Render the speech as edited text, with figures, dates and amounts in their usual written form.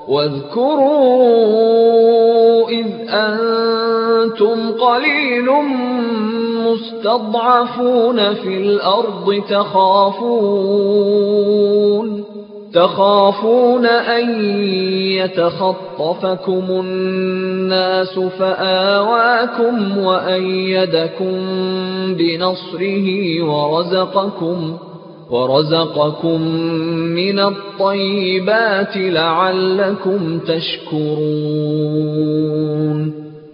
واذكروا إذ أنتم قليل مستضعفون في الأرض تخافون أن يتخطفكم الناس فآواكم وأيدكم بنصره ورزقكم من الطيبات لعلكم تشكرون